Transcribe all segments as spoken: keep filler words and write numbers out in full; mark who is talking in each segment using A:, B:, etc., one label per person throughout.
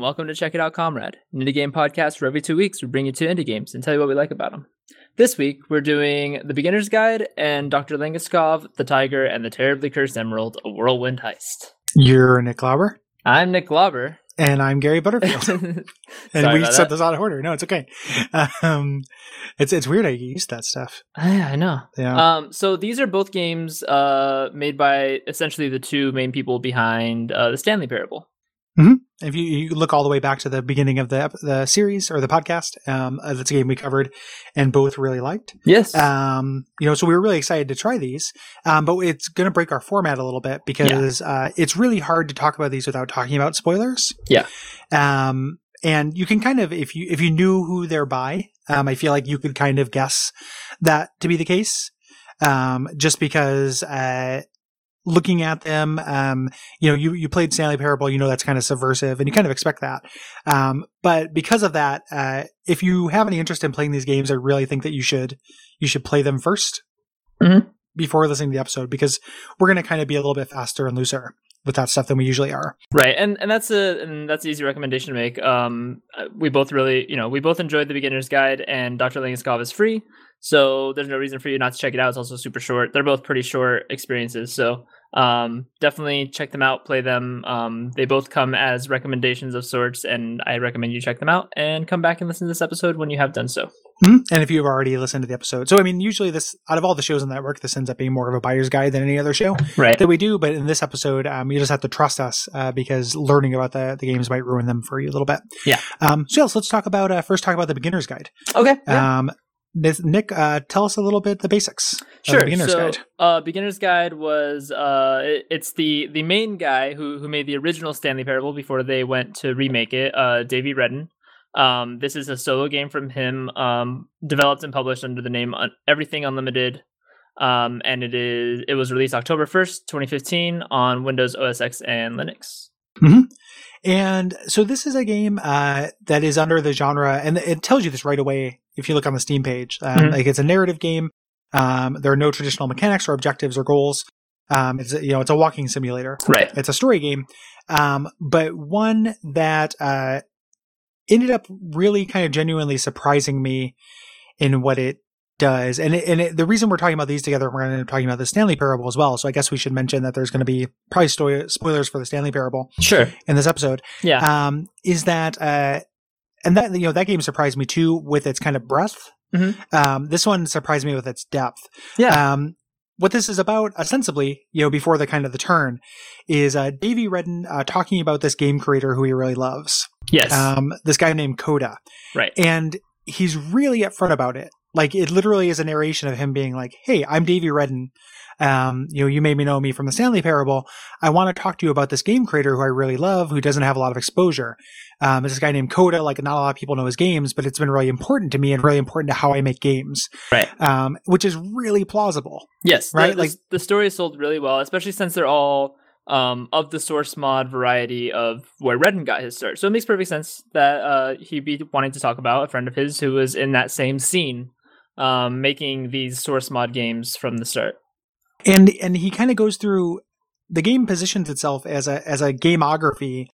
A: welcome to Check It Out Comrade, an indie game podcast where every two weeks we bring you two indie games and tell you what we like about them. This week, we're doing The Beginner's Guide and Doctor Langeskov, The Tiger, and the Terribly Cursed Emerald, A Whirlwind Heist.
B: You're Nick Lauber.
A: I'm Nick Lauber.
B: And I'm Gary Butterfield. And we set this out of order. No, it's okay. Um, it's it's weird I get used to that stuff.
A: Yeah, I know.
B: Yeah.
A: Um, so these are both games uh, made by essentially the two main people behind uh, the Stanley Parable.
B: Mm-hmm. If you, you look all the way back to the beginning of the the series or the podcast, um, uh, that's a game we covered and both really liked.
A: Yes.
B: Um, you know, so we were really excited to try these, um, but it's going to break our format a little bit because yeah. uh, it's really hard to talk about these without talking about spoilers.
A: Yeah.
B: Um, and you can kind of, if you if you knew who they're by, um, I feel like you could kind of guess that to be the case, um, just because. Uh, Looking at them, um, you know, you, you played Stanley Parable, you know, that's kind of subversive and you kind of expect that. Um, but because of that, uh, if you have any interest in playing these games, I really think that you should, you should play them first
A: mm-hmm.
B: before listening to the episode, because we're going to kind of be a little bit faster and looser with that stuff than we usually are.
A: Right. And, and that's a, and that's an easy recommendation to make. Um, we both really, you know, we both enjoyed The Beginner's Guide, and Doctor Langeskov is free. So there's no reason for you not to check it out. It's also super short. They're both pretty short experiences. So um, definitely check them out, play them. Um, they both come as recommendations of sorts, and I recommend you check them out and come back and listen to this episode when you have done so.
B: Mm-hmm. And if you've already listened to the episode. So, I mean, usually this, out of all the shows on the network, this ends up being more of a buyer's guide than any other show
A: right.
B: that we do. But in this episode, um, you just have to trust us uh, because learning about the, the games might ruin them for you a little bit.
A: Yeah.
B: Um, so, yeah, so let's talk about, uh, first talk about the Beginner's Guide.
A: Okay. Yeah.
B: Um, Nick, uh, tell us a little bit the basics
A: sure.
B: of the Beginner's
A: so,
B: Guide.
A: Uh, Beginner's Guide was uh, it, it's the the main guy who who made the original Stanley Parable before they went to remake it, uh, Davey Redden. Um, this is a solo game from him, um, developed and published under the name Everything Unlimited, um, and it is it was released October first, twenty fifteen on Windows, O S X, and Linux.
B: Mm-hmm. And so this is a game uh, that is under the genre, and it tells you this right away if you look on the Steam page. Um, mm-hmm. Like it's a narrative game. Um, there are no traditional mechanics or objectives or goals. Um, it's you know it's a walking simulator.
A: Right.
B: It's a story game, um, but one that uh, ended up really kind of genuinely surprising me in what it does. And it, and it, the reason we're talking about these together, we're going to end up talking about the Stanley Parable as well. So I guess we should mention that there's going to be probably sto- spoilers for the Stanley Parable.
A: Sure.
B: In this episode.
A: Yeah.
B: Um, is that, uh, and that, you know, that game surprised me too with its kind of breadth.
A: Mm-hmm.
B: Um, this one surprised me with its depth.
A: Yeah.
B: Um, what this is about, ostensibly, you know, before the kind of the turn, is uh, Davey Redden uh, talking about this game creator who he really loves.
A: Yes.
B: Um, this guy named Coda.
A: Right.
B: And he's really upfront about it. Like, it literally is a narration of him being like, hey, I'm Davey Redden. Um, you know, you maybe know me from the Stanley Parable. I want to talk to you about this game creator who I really love, who doesn't have a lot of exposure. Um, it's this guy named Coda. Like, not a lot of people know his games, but it's been really important to me and really important to how I make games.
A: Right.
B: Um, which is really plausible.
A: Yes.
B: Right.
A: The,
B: like
A: the, the story is sold really well, especially since they're all um, of the source mod variety of where Redden got his start. So it makes perfect sense that uh, he'd be wanting to talk about a friend of his who was in that same scene, um, making these source mod games from the start.
B: And and he kind of goes through, the game positions itself as a as a gameography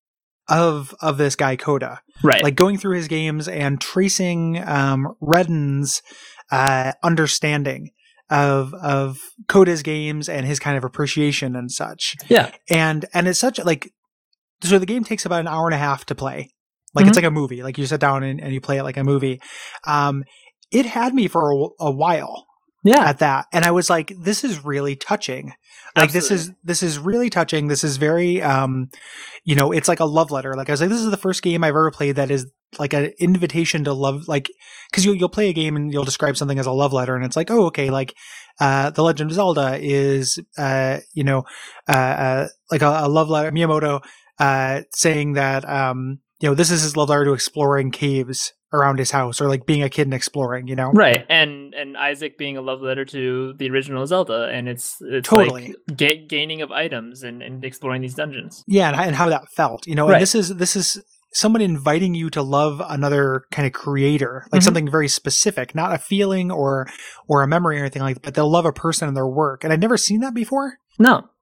B: of of this guy Coda,
A: right?
B: Like going through his games and tracing um, Redden's uh, understanding of of Coda's games and his kind of appreciation and such.
A: Yeah,
B: and and it's such like so the game takes about an hour and a half to play. Like mm-hmm. It's like a movie. Like you sit down and, and you play it like a movie. Um, it had me for a, a while.
A: Yeah.
B: At that. And I was like, this is really touching. Like
A: Absolutely.
B: this is, this is really touching. This is very, um, you know, it's like a love letter. Like I was like, this is the first game I've ever played that is like an invitation to love, like, cause you'll, you'll play a game and you'll describe something as a love letter. And it's like, oh, okay. Like, uh, The Legend of Zelda is, uh, you know, uh, uh like a, a love letter, Miyamoto, uh, saying that, um, you know, this is his love letter to exploring caves around his house, or like being a kid and exploring, you know?
A: Right. And and Isaac being a love letter to the original Zelda, and it's it's
B: totally
A: like ga- gaining of items and, and exploring these dungeons.
B: Yeah, and, and how that felt, you know?
A: Right.
B: And this is this is someone inviting you to love another kind of creator, like mm-hmm. something very specific, not a feeling or or a memory or anything like that, but they'll love a person and their work. And I'd never seen that before.
A: No.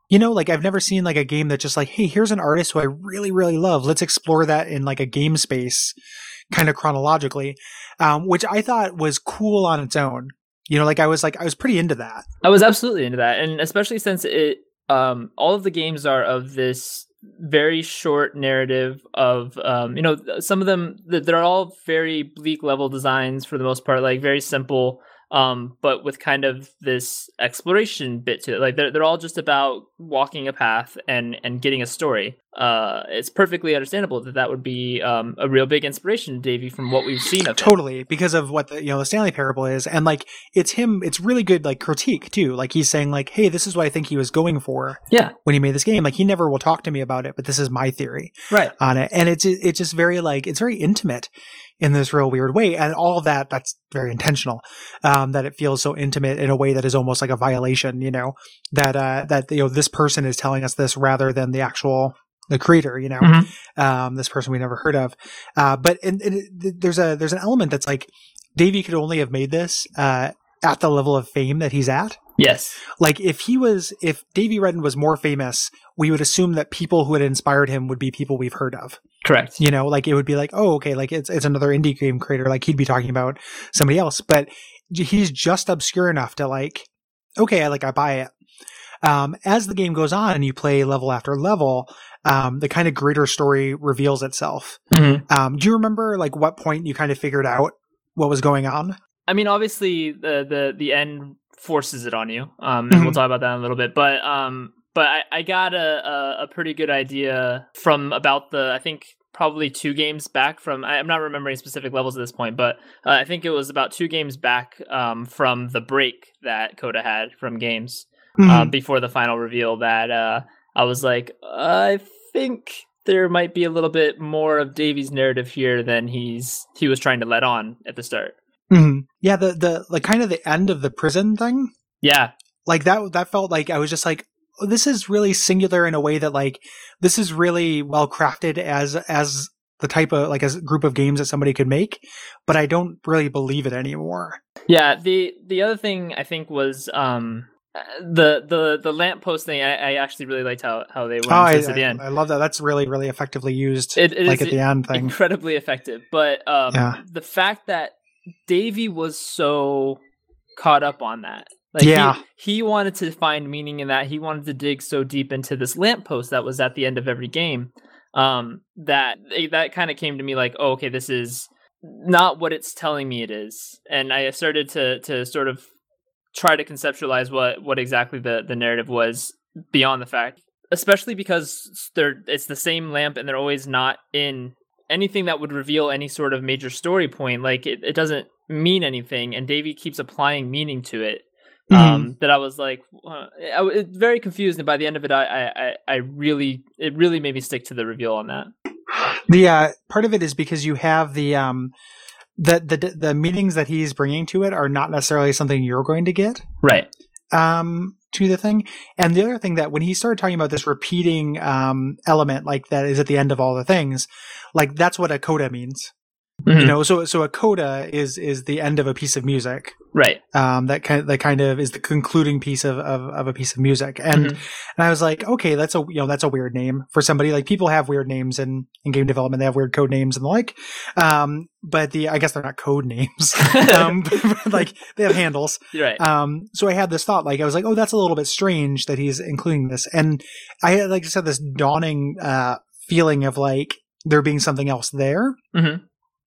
B: You know, like I've never seen like a game that just like, hey, here's an artist who I really, really love. Let's explore that in like a game space kind of chronologically, um, which I thought was cool on its own. You know, like I was like, I was pretty into that.
A: I was absolutely into that. And especially since it, um, all of the games are of this very short narrative of, um, you know, some of them, they're all very bleak level designs for the most part, like very simple. Um, but with kind of this exploration bit to it, like they're they're all just about walking a path and and getting a story. Uh, it's perfectly understandable that that would be um a real big inspiration to Davey from what we've seen of him.
B: Totally, because of what the you know the Stanley Parable is, and like it's him. It's really good like critique too. Like he's saying like, hey, this is what I think he was going for.
A: Yeah.
B: When he made this game, like he never will talk to me about it, but this is my theory
A: right
B: on it, and it's it's just very like it's very intimate in this real weird way. And all of that, that's very intentional, um, that it feels so intimate in a way that is almost like a violation, you know, that, uh, that, you know, this person is telling us this rather than the actual, the creator, you know, mm-hmm. um, this person we never heard of. Uh, but and, and it, there's a, there's an element that's like, Davey could only have made this, uh, at the level of fame that he's at.
A: Yes.
B: Like if he was, if Davey Redden was more famous, we would assume that people who had inspired him would be people we've heard of.
A: Correct.
B: You know, like it would be like, oh, okay, like it's it's another indie game creator. Like he'd be talking about somebody else, but he's just obscure enough to like, okay, I like I buy it. Um, as the game goes on and you play level after level, um, the kind of greater story reveals itself. Mm-hmm. Um, do you remember like what point you kind of figured out what was going on?
A: I mean, obviously the the the end forces it on you, um, and
B: mm-hmm.
A: we'll talk about that in a little bit, but um. But I, I got a, a, a pretty good idea from about the, I think, probably two games back from, I'm not remembering specific levels at this point, but uh, I think it was about two games back um, from the break that Coda had from games mm-hmm. um, before the final reveal that uh, I was like, I think there might be a little bit more of Davey's narrative here than he's he was trying to let on at the start.
B: Mm-hmm. Yeah, the, the like kind of the end of the prison thing.
A: Yeah.
B: Like that, that felt like I was just like, this is really singular in a way that like this is really well crafted as as the type of like as a group of games that somebody could make, but I don't really believe it anymore.
A: Yeah, the the other thing I think was um the the the lamppost thing. I, I actually really liked how how they went
B: oh, I,
A: at the
B: I,
A: end.
B: I love that. That's really really effectively used.
A: It, it
B: like
A: is
B: at the end thing,
A: incredibly effective. But um,
B: yeah. the
A: fact that Davey was so caught up on that. Like
B: yeah.
A: he, he wanted to find meaning in that. He wanted to dig so deep into this lamppost that was at the end of every game um, that that kind of came to me like, oh, okay, this is not what it's telling me it is. And I started to to sort of try to conceptualize what, what exactly the, the narrative was beyond the fact, especially because they're it's the same lamp and they're always not in anything that would reveal any sort of major story point. Like it, it doesn't mean anything, and Davey keeps applying meaning to it. Um, mm-hmm. That I was like, uh, I was very confused, and by the end of it, I, I, I really, it really made me stick to the reveal on that.
B: The uh, part of it is because you have the um, the the the meanings that he's bringing to it are not necessarily something you're going to get,
A: right?
B: Um, to the thing, and the other thing that when he started talking about this repeating um element, like that is at the end of all the things, like that's what a coda means. Mm-hmm. You know, so so a coda is is the end of a piece of music,
A: right?
B: Um, that kind that kind of is the concluding piece of, of, of a piece of music, and mm-hmm. and I was like, okay, that's a you know that's a weird name for somebody. Like people have weird names in, in game development, they have weird code names and the like. Um, but the I guess they're not code names, um, but like they have handles.
A: You're right.
B: Um, so I had this thought, like I was like, oh, that's a little bit strange that he's including this, and I had like just had this dawning uh feeling of like there being something else there.
A: Mm-hmm.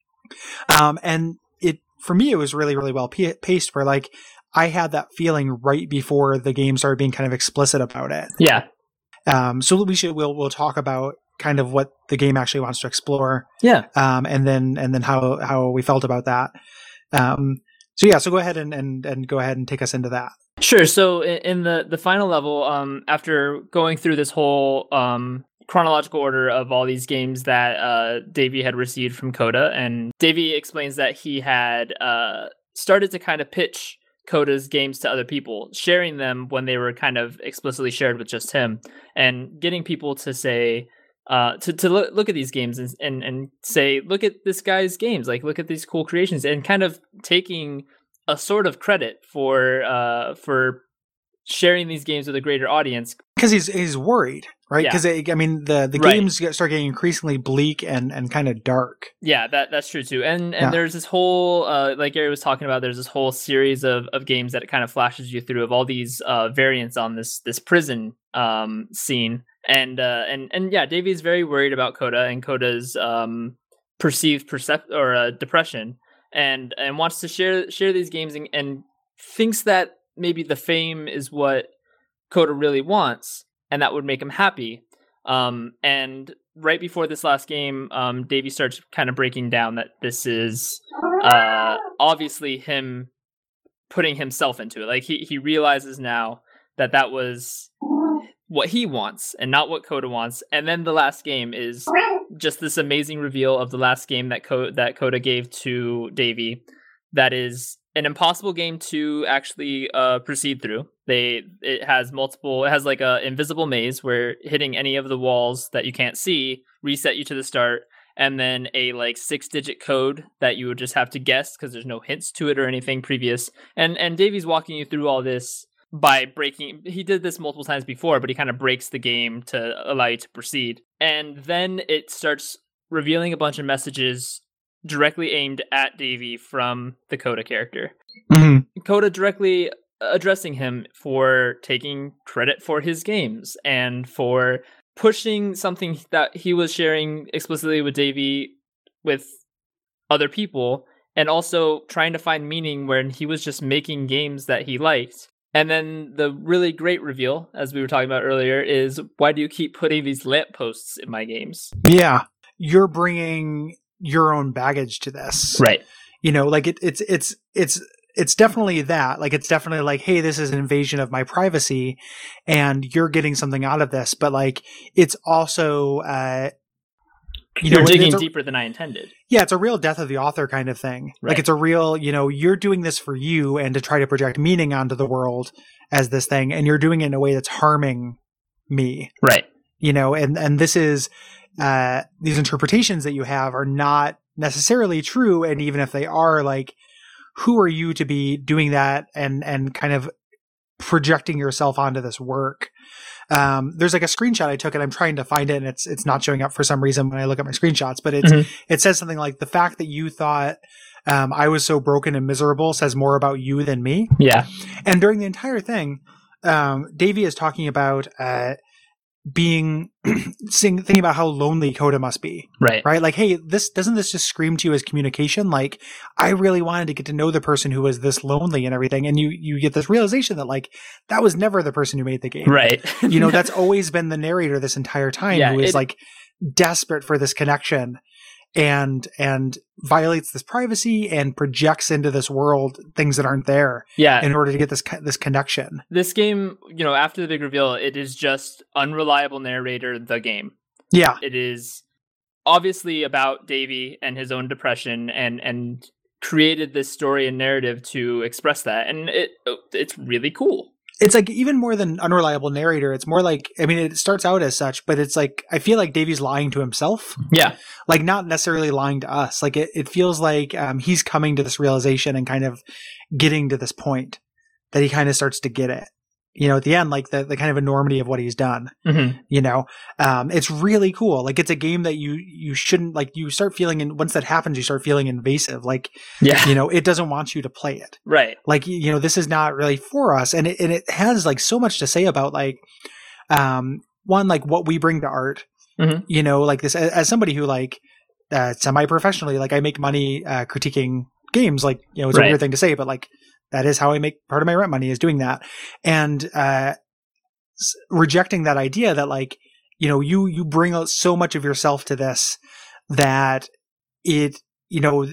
B: Um, and it, for me, it was really, really well p- paced where like I had that feeling right before the game started being kind of explicit about it.
A: Yeah.
B: Um, so we should, we'll, we'll talk about kind of what the game actually wants to explore.
A: Yeah.
B: Um, and then, and then how, how we felt about that. Um, so yeah, so go ahead and, and, and go ahead and take us into that.
A: Sure. So in the, the final level, um, after going through this whole, um, chronological order of all these games that uh, Davey had received from Coda, and Davey explains that he had uh, started to kind of pitch Coda's games to other people, sharing them when they were kind of explicitly shared with just him, and getting people to say, uh, to to look, look at these games and, and and say, look at this guy's games, like look at these cool creations, and kind of taking a sort of credit for uh, for sharing these games with a greater audience.
B: because he's he's worried, right? Because
A: Yeah.
B: I mean, the the
A: Right.
B: games get, start getting increasingly bleak and and kind of dark.
A: Yeah, that that's true too. And and
B: Yeah.
A: there's this whole uh, like Gary was talking about. There's this whole series of, of games that it kind of flashes you through of all these uh, variants on this this prison um, scene. And uh, and and yeah, Davey is very worried about Coda and Coda's um, perceived percept or uh, depression, and and wants to share share these games and, and thinks that maybe the fame is what Coda really wants, and that would make him happy. Um, and right before this last game, um, Davey starts kind of breaking down that this is uh, obviously him putting himself into it. Like he he realizes now that that was what he wants and not what Coda wants. And then the last game is just this amazing reveal of the last game that Co- that Coda gave to Davey. That is an impossible game to actually uh, proceed through. They it has multiple. It has like a invisible maze where hitting any of the walls that you can't see reset you to the start, and then a like six digit code that you would just have to guess because there's no hints to it or anything previous. And and Davey's walking you through all this by breaking. He did this multiple times before, but he kind of breaks the game to allow you to proceed. And then it starts revealing a bunch of messages directly aimed at Davey from the Coda character.
B: Mm-hmm.
A: Coda directly addressing him for taking credit for his games and for pushing something that he was sharing explicitly with Davey with other people, and also trying to find meaning when he was just making games that he liked. And then the really great reveal, as we were talking about earlier, is why do you keep putting these lampposts in my games?
B: Yeah, you're bringing your own baggage to this,
A: right?
B: You know, like it, it's it's it's it's definitely that. Like it's definitely like, hey, this is an invasion of my privacy, and you're getting something out of this. But like, it's also, uh, you
A: you're
B: know,
A: digging
B: a,
A: deeper than I intended.
B: Yeah, it's a real death of the author kind of thing.
A: Right.
B: Like it's a real, you know, you're doing this for you and to try to project meaning onto the world as this thing, and you're doing it in a way that's harming me.
A: Right.
B: You know, and and this is. Uh, these interpretations that you have are not necessarily true. And even if they are, like, who are you to be doing that and, and kind of projecting yourself onto this work? Um, there's like a screenshot I took and I'm trying to find it and it's, it's not showing up for some reason when I look at my screenshots, but it's,
A: mm-hmm.
B: it says something like the fact that you thought, um, I was so broken and miserable says more about you than me.
A: Yeah.
B: And during the entire thing, um, Davey is talking about, uh, being seeing, thinking about how lonely Coda must be.
A: Right.
B: Right. Like, hey, this doesn't this just scream to you as communication? Like, I really wanted to get to know the person who was this lonely and everything. And you, you get this realization that like, that was never the person who made the game.
A: Right.
B: You know, that's always been the narrator this entire time
A: yeah,
B: who is
A: it,
B: like desperate for this connection and, and violates this privacy and projects into this world things that aren't there.
A: Yeah.
B: In order to get this, this connection.
A: This game, you know, after the big reveal, it is just unreliable narrator, the game.
B: Yeah.
A: It is obviously about Davey and his own depression and, and created this story and narrative to express that. And it it's really cool.
B: It's like even more than unreliable narrator. It's more like, I mean, it starts out as such, but it's like, I feel like Davey's lying to himself.
A: Yeah.
B: Like not necessarily lying to us. Like it, it feels like um, he's coming to this realization and kind of getting to this point that he kind of starts to get it. You know, at the end, like the, the kind of enormity of what he's done,
A: mm-hmm.
B: you know, um, it's really cool. Like it's a game that you, you shouldn't like, you start feeling, and once that happens, you start feeling invasive. Like,
A: yeah,
B: you know, it doesn't want you to play it.
A: Right.
B: Like, you know, this is not really for us. And it, and it has like so much to say about like, um, one, like what we bring to art,
A: mm-hmm.
B: you know, like this, as, as somebody who like, uh, semi-professionally, like I make money, uh, critiquing games, like, you know, it's
A: right.
B: a weird thing to say, but like, that is how I make part of my rent money is doing that. And, uh, s- rejecting that idea that like, you know, you, you bring out so much of yourself to this that it, you know,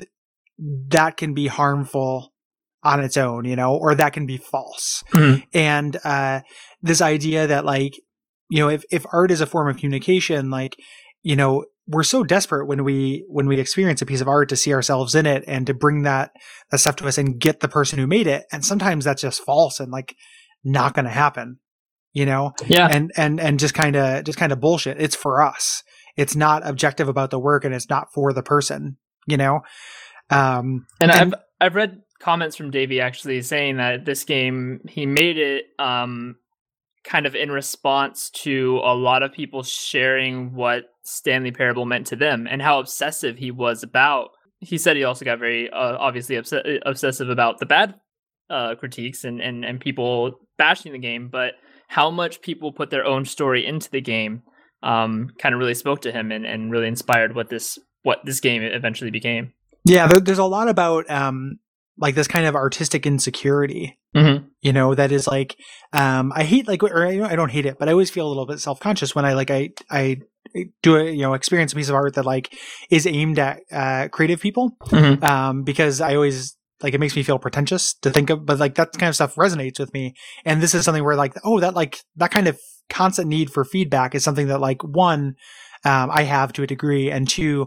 B: that can be harmful on its own, you know, or that can be false.
A: Mm-hmm.
B: And, uh, this idea that like, you know, if, if art is a form of communication, like, you know, we're so desperate when we when we experience a piece of art to see ourselves in it and to bring that that stuff to us and get the person who made it. And sometimes that's just false and like not going to happen, you know?
A: Yeah.
B: And and and just kind of just kind of bullshit. It's for us. It's not objective about the work and it's not for the person, you know? Um,
A: and, and I've I've read comments from Davey actually saying that this game he made it um kind of in response to a lot of people sharing what Stanley Parable meant to them and how obsessive he was about. He said he also got very uh, obviously obs- obsessive about the bad uh, critiques and, and, and people bashing the game, but how much people put their own story into the game um, kind of really spoke to him and, and really inspired what this what this game eventually became.
B: Yeah, there, there's a lot about um, like this kind of artistic insecurity.
A: Mm-hmm.
B: You know, that is like, um, I hate like, or I don't hate it, but I always feel a little bit self-conscious when I like, I, I do a, you know, experience a piece of art that like is aimed at, uh, creative people.
A: Mm-hmm.
B: Um, because I always like, it makes me feel pretentious to think of, but like that kind of stuff resonates with me. And this is something where like, oh, that like, that kind of constant need for feedback is something that like one, um, I have to a degree, and two,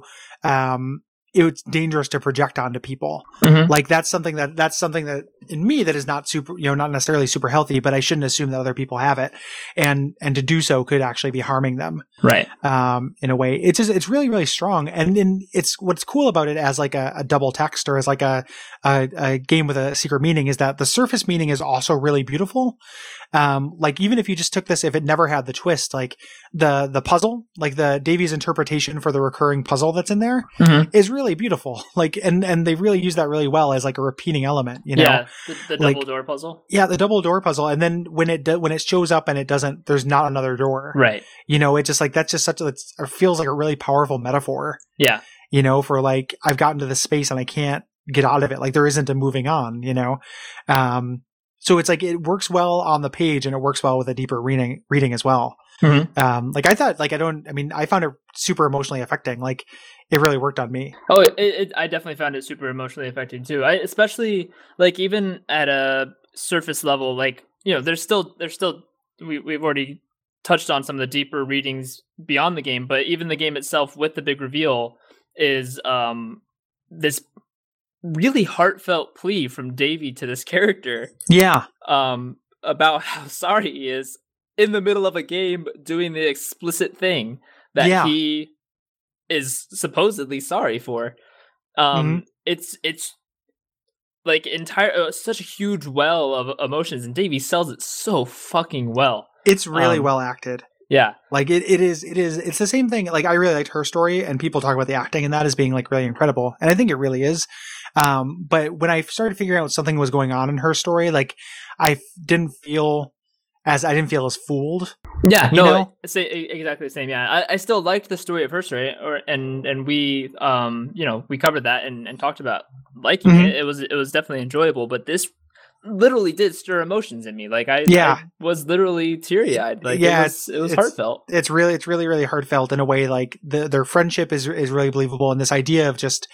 B: um, it's dangerous to project onto people.
A: Mm-hmm.
B: Like that's something that, that's something that in me that is not super, you know, not necessarily super healthy, but I shouldn't assume that other people have it. And, and to do so could actually be harming them.
A: Right.
B: Um, in a way, it's just, it's really, really strong. And then it's, what's cool about it as like a, a double text or as like a, a, a game with a secret meaning is that the surface meaning is also really beautiful. Um, like even if you just took this, if it never had the twist, like the, the puzzle, like the Davy's interpretation for the recurring puzzle that's in there
A: mm-hmm.
B: is really beautiful. Like, and, and they really use that really well as like a repeating element, you know?
A: Yeah. The, the double
B: like,
A: door puzzle.
B: Yeah. The double door puzzle. And then when it, do, when it shows up and it doesn't, there's not another door.
A: Right.
B: You know, it just like, that's just such a, it feels like a really powerful metaphor.
A: Yeah.
B: You know, for like, I've gotten to this space and I can't get out of it. Like there isn't a moving on, you know? Um, so it's like, it works well on the page and it works well with a deeper reading, reading as well.
A: Mm-hmm.
B: Um, like I thought, like, I don't, I mean, I found it super emotionally affecting. Like it really worked on me.
A: Oh, it, it, I definitely found it super emotionally affecting too. I, especially like even at a surface level, like, you know, there's still, there's still, we, we've already touched on some of the deeper readings beyond the game, but even the game itself with the big reveal is, um, this really heartfelt plea from Davy to this character.
B: Yeah.
A: Um, about how sorry he is in the middle of a game doing the explicit thing that
B: yeah.
A: he is supposedly sorry for. Um, mm-hmm. It's it's like entire uh, such a huge well of emotions, and Davy sells it so fucking well.
B: It's really
A: um,
B: well acted.
A: Yeah,
B: like it, it is. It is. It's the same thing. Like I really liked her story, and people talk about the acting and that as being like really incredible, and I think it really is. Um, but when I started figuring out something was going on in her story, like I didn't feel as I didn't feel as fooled.
A: Yeah,
B: you
A: no,
B: know?
A: Say, exactly the same. Yeah, I, I still liked the story of her story, or and and we, um, you know, we covered that and, and talked about liking mm-hmm. it. It was it was definitely enjoyable, but this literally did stir emotions in me. Like I,
B: yeah.
A: I was literally teary eyed. Like
B: yeah,
A: it was, it was
B: it's,
A: heartfelt.
B: It's really, it's really, really heartfelt in a way. Like the, their friendship is is really believable, and this idea of just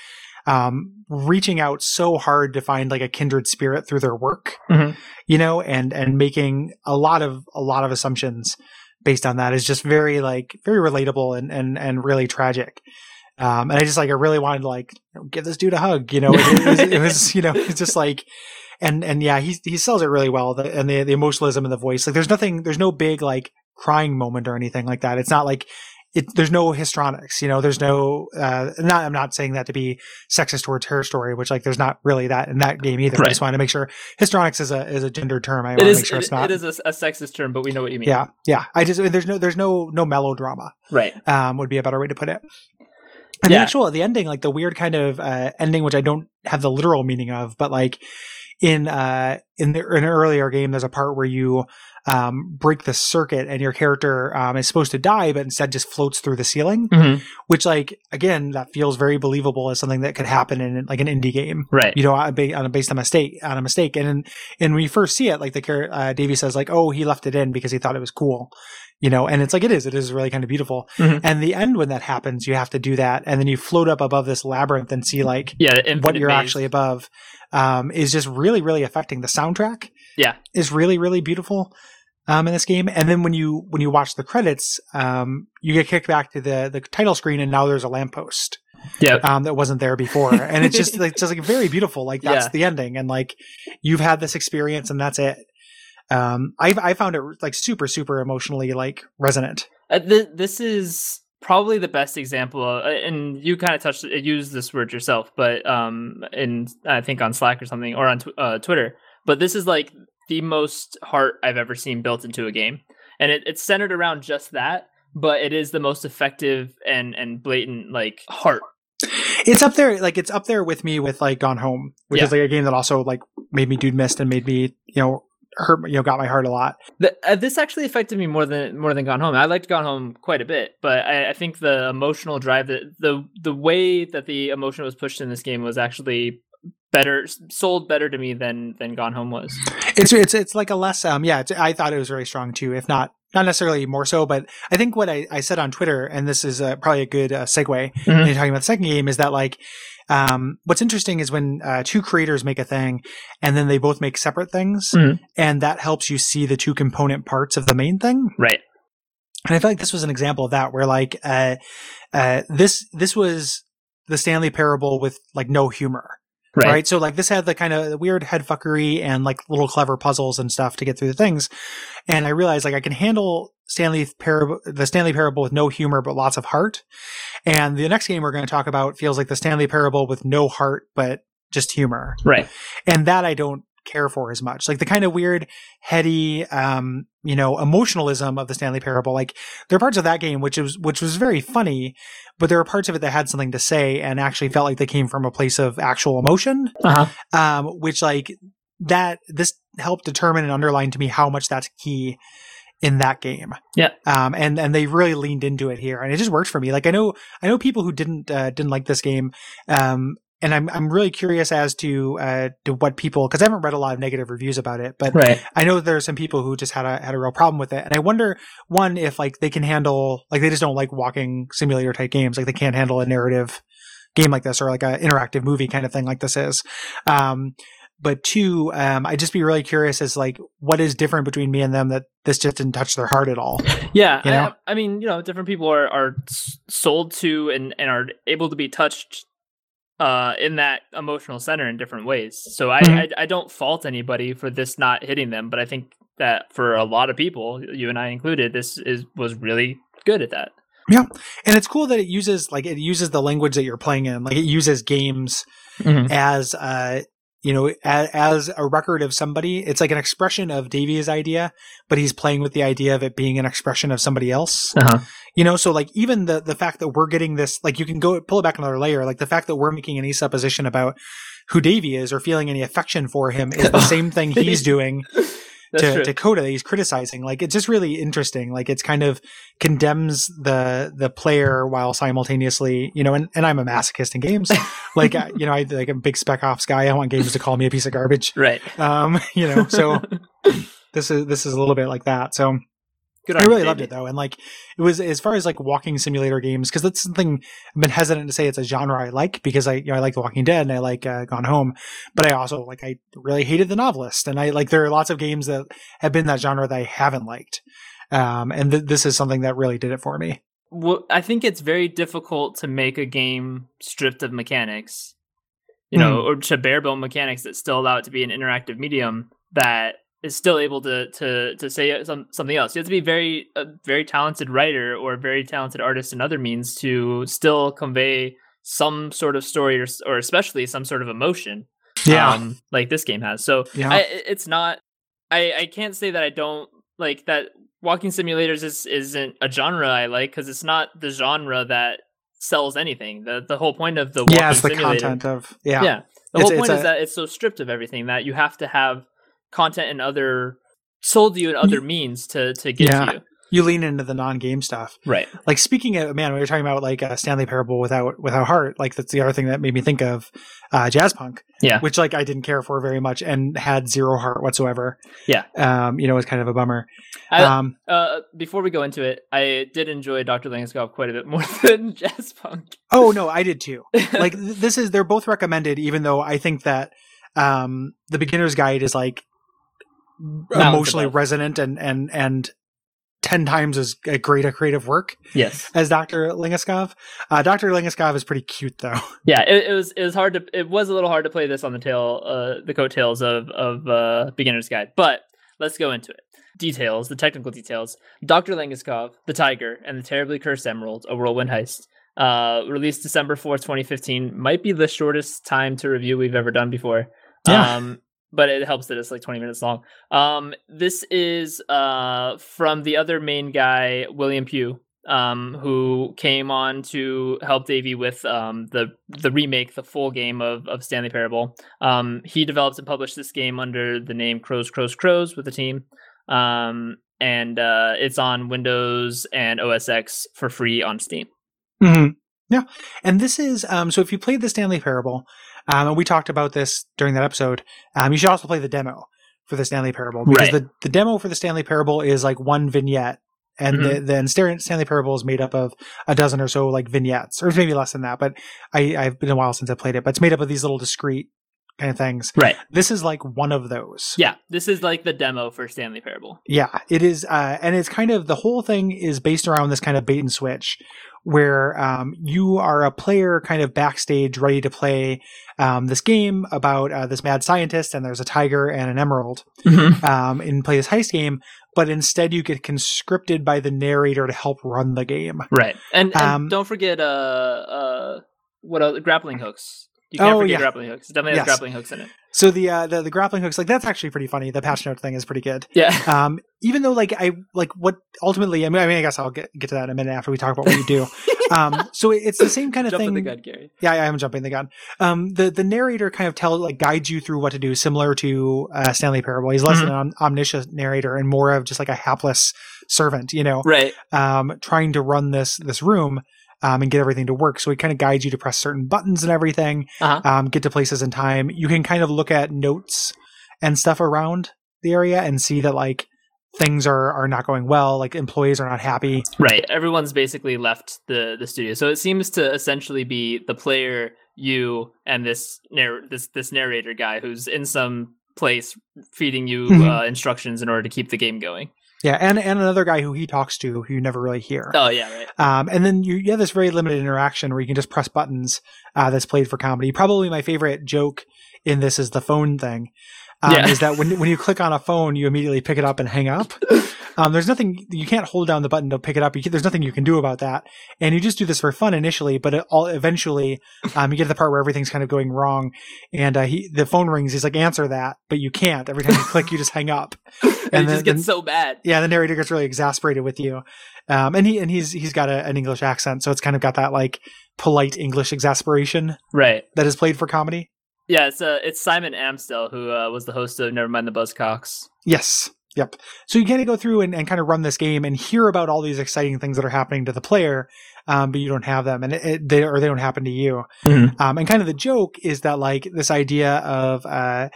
B: um, reaching out so hard to find like a kindred spirit through their work,
A: mm-hmm.
B: you know, and and making a lot of a lot of assumptions based on that is just very like very relatable and and and really tragic. Um, and I just like I really wanted to like give this dude a hug, you know. It, it, was, it was you know it's just like. And, and yeah, he, he sells it really well. The, and the, the emotionalism in the voice, like there's nothing, there's no big like crying moment or anything like that. It's not like it, there's no histrionics, you know, there's no, uh, not, I'm not saying that to be sexist towards her story, which like there's not really that in that game either. Right. I just want to make sure histrionics is a, is a gendered term. I want to make sure
A: it,
B: it's not.
A: It is a, a sexist term, but we know what you mean.
B: Yeah. Yeah. I just, there's no, there's no, no melodrama.
A: Right.
B: Um, would be a better way to put it. And yeah. the actual, the ending, like the weird kind of, uh, ending, which I don't have the literal meaning of, but like, In uh in the in an earlier game, there's a part where you um break the circuit and your character um is supposed to die, but instead just floats through the ceiling.
A: Mm-hmm.
B: Which, like, again, that feels very believable as something that could happen in like an indie game,
A: right?
B: You know, on a based on a mistake, on a mistake. And in, and when you first see it, like the uh, Davy says, like, "Oh, he left it in because he thought it was cool." You know, and it's like, it is, it is really kind of beautiful.
A: Mm-hmm.
B: And the end, when that happens, you have to do that. And then you float up above this labyrinth and see like
A: yeah,
B: what you're
A: maze.
B: actually above, um, is just really, really affecting. The soundtrack
A: yeah,
B: is really, really beautiful, um, in this game. And then when you, when you watch the credits, um, you get kicked back to the, the title screen and now there's a lamppost.
A: Yeah.
B: Um, that wasn't there before. And it's just like, it's just like very beautiful. Like that's
A: yeah.
B: the ending. And like, you've had this experience and that's it. Um, I I found it like super, super emotionally like resonant.
A: Uh, th- this is probably the best example, of, and you kind of touched, used this word yourself, but um, in I think on Slack or something, or on tw- uh, Twitter. But this is like the most heart I've ever seen built into a game. and it, it's centered around just that, but it is the most effective and and blatant like heart.
B: It's up there, like it's up there with me with like Gone Home, which
A: Yeah.
B: is like a game that also like made me dude missed and made me, you know, hurt, you know, got my heart a lot.
A: The, uh, this actually affected me more than more than Gone Home. I liked Gone Home quite a bit, but I, I think the emotional drive, that the the way that the emotion was pushed in this game was actually better, sold better to me than than Gone Home was.
B: It's it's it's like a less um yeah. It's, I thought it was very strong too, if not not necessarily more so. But I think what I, I said on Twitter, and this is uh, probably a good uh, segue
A: Mm-hmm.
B: when you're talking about the second game, is that like. Um, what's interesting is when uh, two creators make a thing and then they both make separate things,
A: Mhm.
B: and that helps you see the two component parts of the main thing.
A: Right.
B: And I feel like this was an example of that, where like uh, uh, this this was the Stanley Parable with like no humor,
A: Right.
B: right? So like this had the kind of weird headfuckery and like little clever puzzles and stuff to get through the things. And I realized like I can handle Stanley Parable, the Stanley Parable with no humor but lots of heart. And the next game we're going to talk about feels like the Stanley Parable with no heart but just humor.
A: Right.
B: And that I don't care for as much. Like the kind of weird, heady, um, you know, emotionalism of the Stanley Parable. Like there are parts of that game which was which was very funny, but there are parts of it that had something to say and actually felt like they came from a place of actual emotion.
A: Uh-huh.
B: Um, which like that this helped determine and underline to me how much that's key in that game.
A: Yeah.
B: Um, and, and they really leaned into it here, and it just worked for me. Like I know, I know people who didn't, uh, didn't like this game. Um, and I'm, I'm really curious as to, uh, to what people, cause I haven't read a lot of negative reviews about it, but
A: Right.
B: I know there are some people who just had a, had a real problem with it. And I wonder, one, if like they can handle, like they just don't like walking simulator type games. Like they can't handle a narrative game like this, or like an interactive movie kind of thing like this is. Um, But two, um, I'd just be really curious as like what is different between me and them that this just didn't touch their heart at all.
A: Yeah,
B: You know?
A: I, I mean, you know, different people are, are s- sold to and, and are able to be touched uh, in that emotional center in different ways. So I,
B: Mhm.
A: I I don't fault anybody for this not hitting them, but I think that for a lot of people, you and I included, this is was really good at that.
B: Yeah. And it's cool that it uses like it uses the language that you're playing in. Like it uses games
A: Mm-hmm.
B: as uh you know, as, as a record of somebody. It's like an expression of Davies' idea, but he's playing with the idea of it being an expression of somebody else.
A: Uh-huh.
B: You know, so like even the the fact that we're getting this, like you can go pull it back another layer, like the fact that we're making any supposition about who Davy is or feeling any affection for him is the same thing he's doing
A: That's
B: to,
A: true.
B: to Coda that he's criticizing. Like it's just really interesting. Like it's kind of condemns the the player while simultaneously, you know, and, and I'm a masochist in games. Like uh, you know, I like I'm a big Spec Ops guy. I want games to call me a piece of garbage.
A: Right.
B: Um, you know, so this is this is a little bit like that. So
A: Good
B: I
A: on you,
B: really loved
A: David.
B: it though. And like it was as far as like walking simulator games, because that's something I've been hesitant to say it's a genre I like, because I you know I like The Walking Dead and I like uh, Gone Home, but I also like I really hated The Novelist, and I like there are lots of games that have been that genre that I haven't liked. Um, and th- this is something that really did it for me.
A: Well, I think it's very difficult to make a game stripped of mechanics, you know, or to bare bone mechanics that still allow it to be an interactive medium that is still able to to to say some, something else. You have to be very a very talented writer or a very talented artist in other means to still convey some sort of story, or, or especially some sort of emotion.
B: Yeah.
A: um, like this game has. So
B: Yeah.
A: I, it's not. I I can't say that I don't like that. Walking simulators is isn't a genre I like, because it's not the genre that sells anything. The the whole point of the walking
B: Yeah, it's the
A: simulator,
B: content of yeah.
A: yeah. The
B: It's-
A: whole
B: it's
A: point is
B: a-
A: that it's so stripped of everything that you have to have content and other sold to you in other means to to get
B: Yeah.
A: to you.
B: You lean into the non-game stuff.
A: Right.
B: Like speaking of, man, we were talking about like a Stanley Parable without without heart. Like that's the other thing that made me think of uh, Jazz Punk,
A: Yeah.
B: which like I didn't care for very much and had zero heart whatsoever.
A: Yeah.
B: Um, you know, it was kind of a bummer.
A: I,
B: Um,
A: uh, before we go into it, I did enjoy Doctor Langeskov quite a bit more than Jazz Punk.
B: oh no, I did too. Like th- this is they're both recommended, even though I think that um, the Beginner's Guide is like emotionally
A: above.
B: resonant and and and ten times as great a creative work
A: Yes.
B: as Doctor Langeskov. Uh, Doctor Langeskov is pretty cute though.
A: Yeah, it, it was it was hard to it was a little hard to play this on the tail uh the coattails of of uh Beginner's Guide, but let's go into it. Details, the technical details. Doctor Langeskov, The Tiger, and the Terribly Cursed Emerald, a whirlwind heist. Uh, released December fourth, twenty fifteen. Might be the shortest time to review we've ever done before.
B: Yeah.
A: Um, but it helps that it's like twenty minutes long. Um, this is uh from the other main guy, William Pugh, um, who came on to help Davey with um the the remake, the full game of of Stanley Parable. Um, he developed and published this game under the name Crows, Crows, Crows with a team. Um, and uh, it's on Windows and O S X for free on Steam.
B: Mm-hmm. Yeah, and this is um. So if you played the Stanley Parable. Um, and we talked about this during that episode. Um, you should also play the demo for the Stanley Parable because
A: right.
B: the, the demo for the Stanley Parable is like one vignette, and mm-hmm. the, then Stanley Parable is made up of a dozen or so like vignettes, or maybe less than that. But I, I've been a while since I played it. But it's made up of these little discrete kind of things.
A: Right.
B: This is like one of those.
A: Yeah. This is like the demo for Stanley Parable.
B: Yeah, it is. Uh, and it's kind of the whole thing is based around this kind of bait and switch, where um, you are a player kind of backstage ready to play um, this game about uh, this mad scientist, and there's a tiger and an emerald, mm-hmm. um, and play this heist game, but instead you get conscripted by the narrator to help run the game.
A: Right. And, and
B: um,
A: don't forget uh, uh, what else, grappling hooks. You can't
B: oh,
A: forget
B: yeah.
A: grappling hooks. It definitely has
B: yes.
A: grappling hooks in it.
B: So the, uh, the the grappling hooks, like that's actually pretty funny. The patch note thing is pretty good.
A: Yeah.
B: Um, even though like I like what ultimately, I mean, I mean, I guess I'll get get to that in a minute after we talk about what you do. um, so it's the same kind of
A: jumping
B: thing.
A: The gun, Gary.
B: Yeah, I am jumping the gun. Um, the the narrator kind of tell like guides you through what to do, similar to uh, Stanley Parable. He's less mm-hmm. than an omniscient narrator and more of just like a hapless servant, you know,
A: right?
B: Um, trying to run this this room. Um, and get everything to work. So it kind of guides you to press certain buttons and everything, uh-huh. um, get to places in time. You can kind of look at notes and stuff around the area and see that like things are, are not going well, like employees are not happy.
A: Right. Everyone's basically left the, the studio. So it seems to essentially be the player, you, and this narr- this this narrator guy who's in some place feeding you mm-hmm. uh, instructions in order to keep the game going.
B: Yeah, and, and another guy who he talks to who you never really hear.
A: Oh, yeah, right.
B: Um, and then you, you have this very limited interaction where you can just press buttons uh, that's played for comedy. Probably my favorite joke in this is the phone thing. Um, yeah. Is that when when you click on a phone, you immediately pick it up and hang up. Um, there's nothing, you can't hold down the button to pick it up. You can, there's nothing you can do about that. And you just do this for fun initially, but it all eventually, um, you get to the part where everything's kind of going wrong. And, uh, he, the phone rings. He's like, answer that, but you can't. Every time you click, you just hang up.
A: And, and it just gets so bad.
B: Yeah. The narrator gets really exasperated with you. Um, and he, and he's, he's got a, an English accent. So it's kind of got that like polite English exasperation.
A: Right.
B: That is played for comedy.
A: Yeah. It's, uh, it's Simon Amstel who, uh, was the host of Nevermind the Buzzcocks.
B: Yes. Yep. So you kind of go through and, and kind of run this game and hear about all these exciting things that are happening to the player, um, but you don't have them, and it, it, they or they don't happen to you. Mm-hmm. Um, and kind of the joke is that like this idea of uh,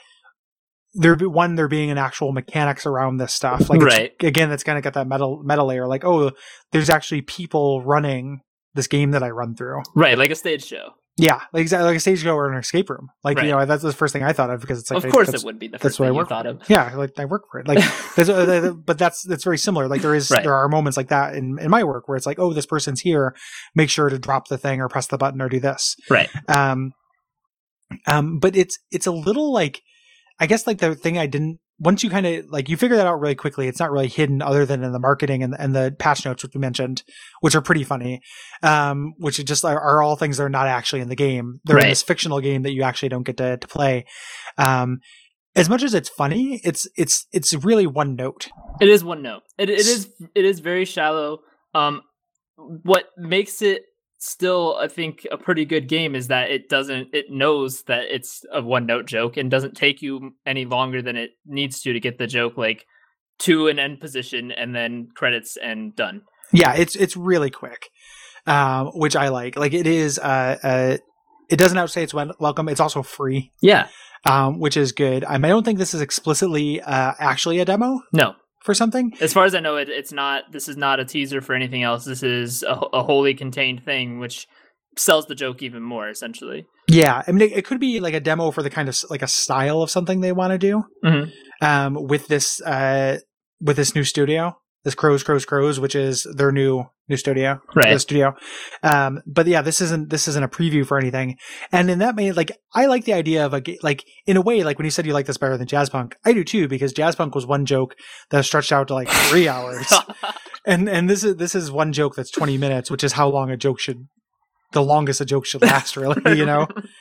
B: there one there being an actual mechanics around this stuff, like
A: right.
B: again, that's kind of got that meta meta layer, like oh, there's actually people running this game that I run through,
A: right, like a stage show.
B: Yeah, like exactly like a stage show or an escape room. Like right. you know, that's the first thing I thought of because it's like
A: of course
B: I,
A: it would be the first thing you thought of.
B: Yeah, like I work for it. Like, there's, uh, but that's that's very similar. Like there is right. there are moments like that in, in my work where it's like, oh, this person's here. Make sure to drop the thing or press the button or do this.
A: Right.
B: Um. Um. But it's it's a little like, I guess like the thing I didn't. Once you kind of like you figure that out really quickly, it's not really hidden other than in the marketing and, and the patch notes, which we mentioned, which are pretty funny. Um, which are just are, are all things that are not actually in the game. They're right. in this fictional game that you actually don't get to, to play. Um, as much as it's funny, it's it's it's really one note.
A: It is one note. It it is it is very shallow. Um, what makes it still, I think, a pretty good game is that it doesn't, it knows that it's a one note joke and doesn't take you any longer than it needs to to get the joke like to an end position and then credits and done.
B: Yeah, it's it's really quick, um, which I like. Like it is, uh, uh, it doesn't outstay its welcome. It's also free.
A: Yeah,
B: um, which is good. Um, I don't think this is explicitly uh, actually a demo.
A: No.
B: For something,
A: as far as I know, it it's not. This is not a teaser for anything else. This is a, a wholly contained thing, which sells the joke even more. Essentially,
B: yeah. I mean, it, it could be like a demo for the kind of like a style of something they want to do
A: mm-hmm.
B: um, with this uh, with this new studio, this Crows, Crows, Crows, which is their new new studio,
A: right?
B: Studio. Um, but yeah, this isn't this isn't a preview for anything. And in that way, like I like the idea of a like in a way, like when you said you like this better than Jazzpunk, I do too, because Jazzpunk was one joke that stretched out to like three hours, and and this is this is one joke that's twenty minutes, which is how long a joke should, the longest a joke should last, really, you know.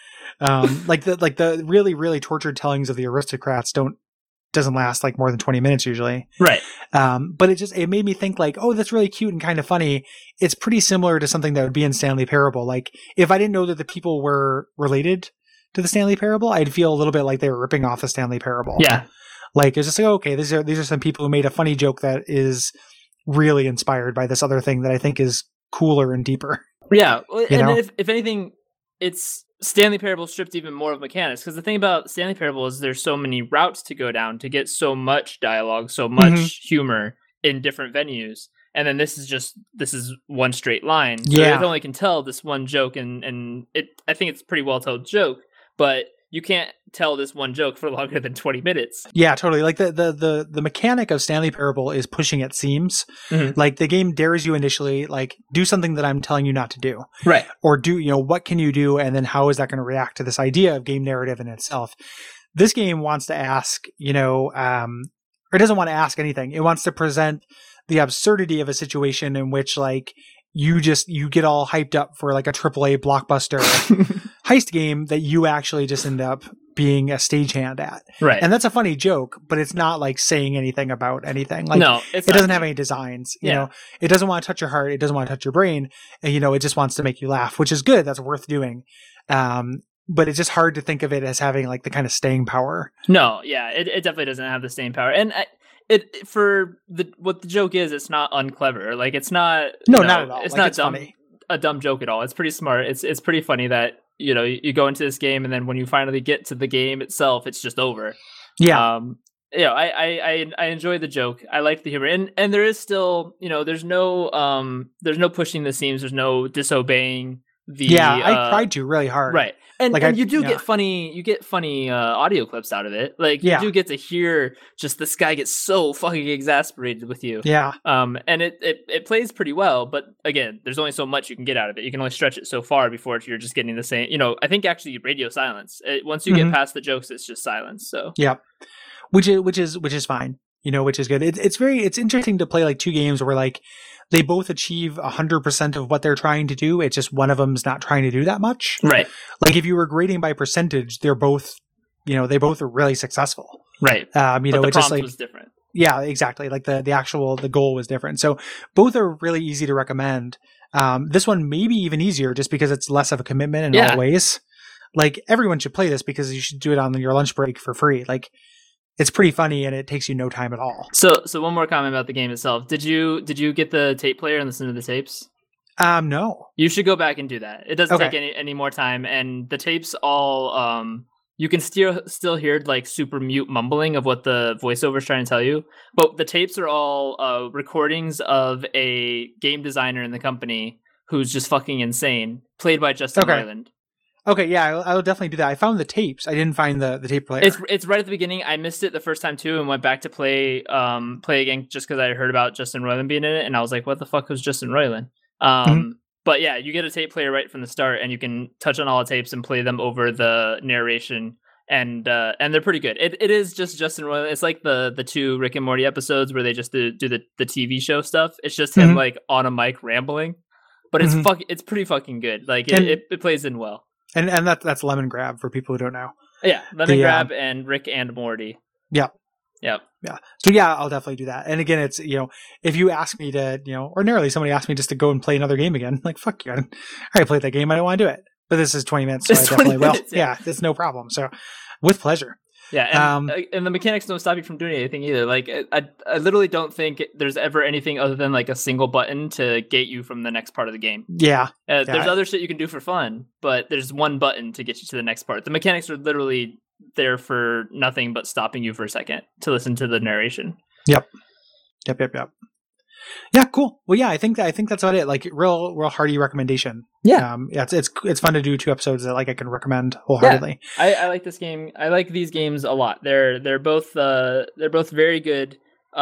B: Um, like the like the really really tortured tellings of the aristocrats don't doesn't last like more than twenty minutes usually.
A: Right.
B: Um, but it just it made me think like, oh, that's really cute and kind of funny. It's pretty similar to something that would be in Stanley Parable. Like if I didn't know that the people were related to the Stanley Parable, I'd feel a little bit like they were ripping off the Stanley Parable.
A: Yeah.
B: Like it's just like, okay, these are these are some people who made a funny joke that is really inspired by this other thing that I think is cooler and deeper.
A: Yeah, well,
B: You
A: and
B: know?
A: if if anything, it's Stanley Parable stripped even more of mechanics, because the thing about Stanley Parable is there's so many routes to go down to get so much dialogue, so much
B: Mhm.
A: humor in different venues, and then this is just this is one straight line. So
B: Yeah.
A: it only can tell this one joke, and and it I think it's a pretty well told joke, but you can't tell this one joke for longer than twenty minutes.
B: Yeah, totally. Like the, the, the, the mechanic of Stanley Parable is pushing at seams.
A: Mhm.
B: Like the game dares you initially, like do something that I'm telling you not to do,
A: Right.
B: or do, you know, what can you do? And then how is that going to react to this idea of game narrative in itself? This game wants to ask, you know, um, or it doesn't want to ask anything. It wants to present the absurdity of a situation in which like you just, you get all hyped up for like a triple A blockbuster heist game that you actually just end up being a stagehand at.
A: Right.
B: And that's a funny joke, but it's not like saying anything about anything. Like
A: no, it's
B: it
A: not
B: doesn't
A: deep.
B: have any designs, you
A: Yeah.
B: know, it doesn't want to touch your heart. It doesn't want to touch your brain. And, you know, it just wants to make you laugh, which is good. That's worth doing. Um, but it's just hard to think of it as having like the kind of staying power.
A: No, yeah, it, it definitely doesn't have the same power. And I, it for the what the joke is, it's not unclever. Like it's not
B: No,
A: you know,
B: not at all.
A: It's
B: Like,
A: not
B: it's
A: dumb,
B: funny.
A: a dumb joke at all. It's pretty smart. It's it's pretty funny that you know you, you go into this game and then when you finally get to the game itself, it's just over.
B: Yeah.
A: Um, you know, I, I, I, I enjoy the joke. I like the humor, and and there is still, you know, there's no um, there's no pushing the seams. There's no disobeying the.
B: yeah.
A: uh,
B: I tried to really hard.
A: Right. And,
B: Like,
A: and
B: I-
A: you do
B: yeah.
A: get funny, you get funny uh, audio clips out of it. Like
B: Yeah.
A: you do get to hear just this guy gets so fucking exasperated with you.
B: Yeah.
A: Um, and it, it it plays pretty well, but again, there's only so much you can get out of it. You can only stretch it so far before you're just getting the same. You know, I think actually radio silence. It, once you
B: Mhm.
A: get past the jokes, it's just silence. So
B: Yeah. Which is, which is, which is fine. You know, which is good. It's it's very, it's interesting to play like two games where like they both achieve a hundred percent of what they're trying to do. It's just one of them's not trying to do that much.
A: right,
B: Like if you were grading by percentage, they're both, you know, they both are really successful.
A: right.
B: Um, you
A: But
B: know,
A: the
B: it's just
A: prompt
B: like,
A: was different.
B: yeah, exactly. Like the, the actual, the goal was different. So both are really easy to recommend. Um, this one may be even easier just because it's less of a commitment in
A: Yeah.
B: all ways. Like everyone should play this because you should do it on your lunch break for free. Like it's pretty funny and it takes you no time at all.
A: So so one more comment about the game itself. Did you did you get the tape player and listen to the tapes?
B: Um, no.
A: You should go back and do that. It doesn't
B: Okay.
A: take any, any more time, and the tapes all um you can still still hear like super mute mumbling of what the voiceover's trying to tell you, but the tapes are all uh, recordings of a game designer in the company who's just fucking insane, played by Justin
B: Okay.
A: Roiland.
B: Okay, yeah, I'll, I'll definitely do that. I found the tapes. I didn't find the, the tape player.
A: It's it's right at the beginning. I missed it the first time too, and went back to play um play again just because I heard about Justin Roiland being in it, and I was like, "What the fuck was Justin Roiland?" Um,
B: Mhm.
A: But yeah, you get a tape player right from the start, and you can touch on all the tapes and play them over the narration, and uh, and they're pretty good. It it is just Justin Roiland. It's like the the two Rick and Morty episodes where they just do, do the the T V show stuff. It's just him
B: Mhm.
A: like on a mic rambling, but it's
B: Mhm.
A: fuck. It's pretty fucking good. Like it,
B: And-
A: it, it plays in well.
B: and and that, that's Lemon Grab for people who don't know.
A: Yeah, Lemon
B: The,
A: Grab and Rick and Morty.
B: Yeah.
A: Yep.
B: Yeah. So yeah, I'll definitely do that. And again, it's, you know, if you ask me to, you know, ordinarily somebody asked me just to go and play another game again, like, fuck you. I, didn't- I already played that game. I don't want to do it. But this is twenty minutes. So
A: It's
B: I definitely
A: twenty
B: will.
A: minutes, yeah.
B: Yeah. It's no problem. So with pleasure.
A: Yeah, and,
B: Um,
A: uh, and the mechanics don't stop you from doing anything either. Like, I, I, I literally don't think there's ever anything other than like a single button to gate you from the next part of the game.
B: Yeah.
A: Uh, there's
B: Yeah.
A: other shit you can do for fun, but there's one button to get you to the next part. The mechanics are literally there for nothing but stopping you for a second to listen to the narration.
B: Yep. Yep. Yep. Yep. Yeah. Cool. Well, yeah, I think that, I think that's about it. Like real, real hearty recommendation.
A: Yeah.
B: Um, yeah, it's, it's, it's fun to do two episodes that like I can recommend wholeheartedly.
A: I, I like this game. I like these games a lot. They're they're both uh, they're both very good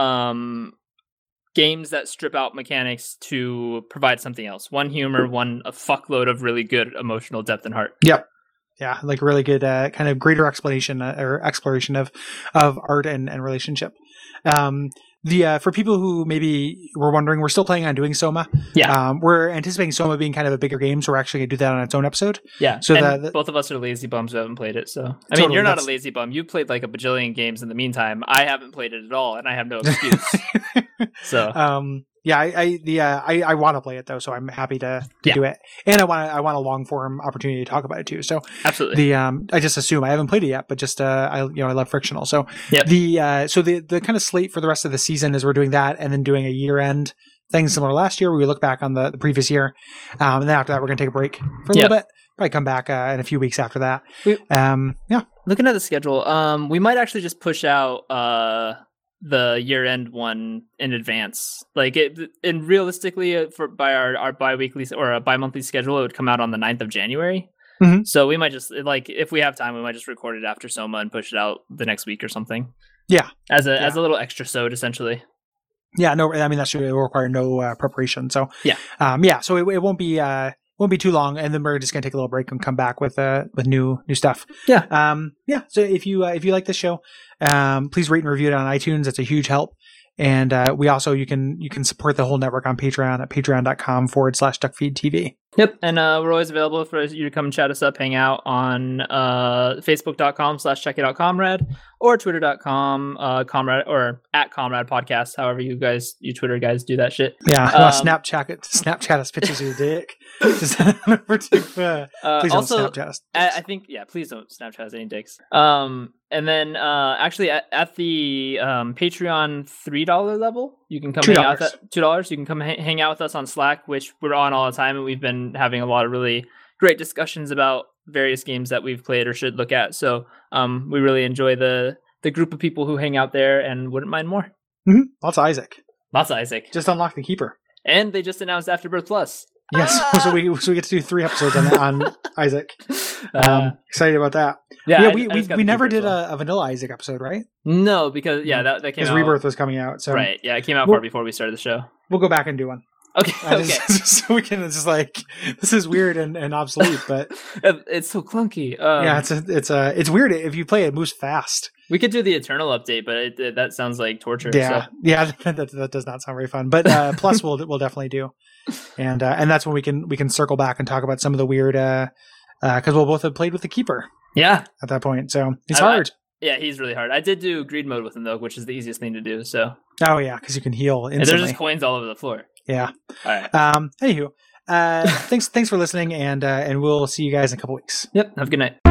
A: um, games that strip out mechanics to provide something else. One humor, one a fuckload of really good emotional depth and heart.
B: Yep. Yeah, like really good uh, kind of greater explanation uh, or exploration of of art and, and relationship. Um, the uh, for people who maybe were wondering, we're still planning on doing Soma.
A: Yeah,
B: um, we're anticipating Soma being kind of a bigger game, so we're actually going to do that on its own episode.
A: Yeah,
B: so
A: and
B: that, that,
A: both of us are lazy bums who haven't played it. So I
B: totally,
A: mean, you're not
B: that's...
A: a lazy bum. You played like a bajillion games in the meantime. I haven't played it at all, and I have no excuse. so.
B: Um, Yeah, I I the uh, I, I want to play it though, so I'm happy to, to
A: yeah.
B: do it, and I want I want a long form opportunity to talk about it too. So
A: absolutely,
B: the um I just assume I haven't played it yet, but just uh I you know I love Frictional. So
A: yep.
B: the uh so the the kind of slate for the rest of the season is we're doing that, and then doing a year end thing similar to last year where we look back on the, the previous year, um and then after that we're gonna take a break for a
A: yep.
B: little bit. Probably come back uh, in a few weeks after that.
A: We,
B: um yeah,
A: looking at the schedule, um we might actually just push out uh. the year-end one in advance, like it, and realistically, for by our our bi-weekly or a bi-monthly schedule, it would come out on the ninth of January.
B: Mm-hmm.
A: So we might just like if we have time, we might just record it after Soma and push it out the next week or something.
B: Yeah,
A: as a
B: yeah.
A: as a little extra sode, essentially.
B: Yeah, no, I mean that should require no uh, preparation. So
A: yeah,
B: um, yeah, so it, it won't be. Uh, Won't be too long, and then we're just gonna take a little break and come back with uh with new new stuff.
A: Yeah,
B: um, yeah. So if you uh, if you like this show, um, please rate and review it on iTunes. It's a huge help. And uh, we also you can you can support the whole network on Patreon at patreon.com forward slash duckfeedtv.
A: Yep, and uh, we're always available for you to come and chat us up, hang out on uh, facebook.com slash check it out comrade or twitter.com uh, comrade or at comrade podcast. However you guys you Twitter guys do that shit.
B: Yeah,
A: um,
B: uh, Snapchat it, Snapchat us pictures of your dick. Just send it over to, uh,
A: uh,
B: please
A: also,
B: don't Snapchat us.
A: I, I think yeah, please don't Snapchat us any dicks. Um, and then uh, actually at, at the um, Patreon three dollar level, you can come
B: two
A: hang out
B: dollars.
A: with that, two dollars. You can come ha- hang out with us on Slack, which we're on all the time, and we've been having a lot of really great discussions about various games that we've played or should look at. So um, we really enjoy the the group of people who hang out there, and wouldn't mind more.
B: Mm-hmm. Lots of Isaac.
A: Lots of Isaac.
B: Just unlock the keeper.
A: And they just announced Afterbirth Plus.
B: Yes,
A: Ah!
B: so we so we get to do three episodes on on Isaac. Um,
A: Uh,
B: excited about that.
A: yeah,
B: yeah,
A: I-
B: we
A: I
B: we,
A: just got
B: we
A: the
B: never
A: keeper
B: did
A: as well.
B: a, a vanilla Isaac episode, right?
A: No, because yeah, that, that came
B: His
A: out.
B: Rebirth was coming out, so
A: Right, yeah, it came out
B: We'll-
A: far before we started the show.
B: we'll go back and do one.
A: Okay,
B: Uh,
A: okay.
B: just, so we can it's just like this is weird and, and obsolete, but
A: It's so clunky. Um,
B: yeah, it's a, it's a, it's weird if you play it, it moves fast.
A: we could do the Eternal update, but it, it, that sounds like torture.
B: Yeah,
A: so.
B: yeah, that, that does not sound very fun. But uh, plus, we'll we'll definitely do, and uh, and that's when we can we can circle back and talk about some of the weird because uh, uh, we'll both have played with the keeper
A: Yeah,
B: at that point. So it's
A: I- I-
B: hard.
A: yeah, he's really hard. I did do greed mode with him though, which is the easiest thing to do. So
B: Oh yeah, because you can heal
A: and
B: instantly.
A: there's just coins all over the floor.
B: Yeah.
A: All right.
B: Um. Anywho, uh, thanks thanks for listening, and uh, and we'll see you guys in a couple weeks.
A: Yep. Have a good night.